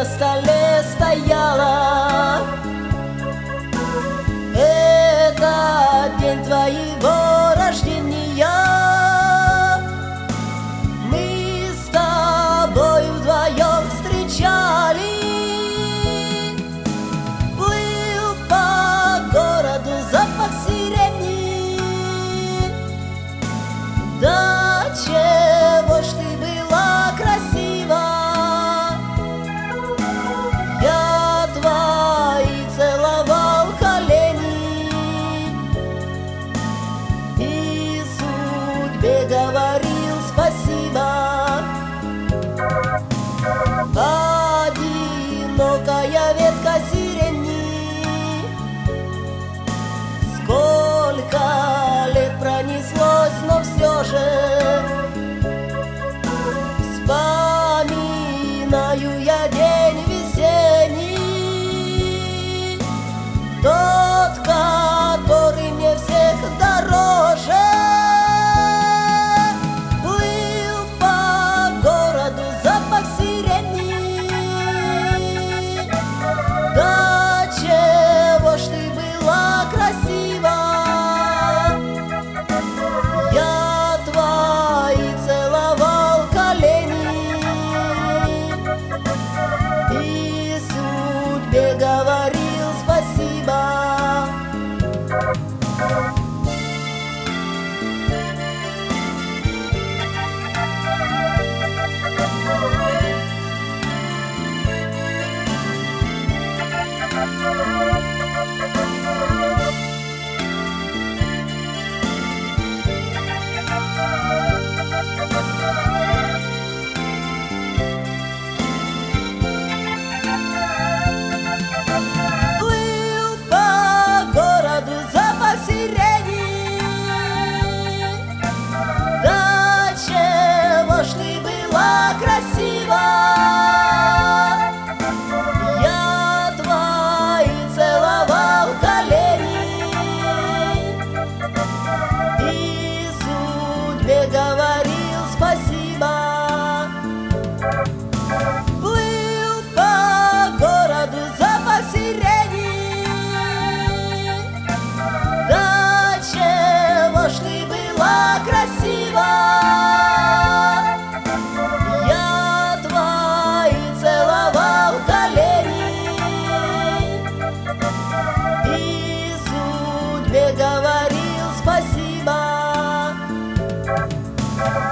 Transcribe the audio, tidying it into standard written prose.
столе стояла. Это день твоего рождения. Мы с тобой вдвоем встречались. Плыл по городу запах сирени. Да чего ж ты была красива. Я твои целовал колени и судьбе говорил спасибо. Одинокая ветка сирени, сколько лет пронеслось, но все же вспоминаю я день весенний, тот, который мне всех дороже. Плыл по городу запах сирени. Да чего ж ты была красива. Я твои целовал колени и судьбе говорил спасибо. Плыл по городу запах сирени. Да чего ж ты была красива. Я твои целовал колени и судьбе говорил спасибо. Плыл по городу запах сирени. Да чего ж ты была красива. Я твои целовал колени и судьбе говорил спасибо.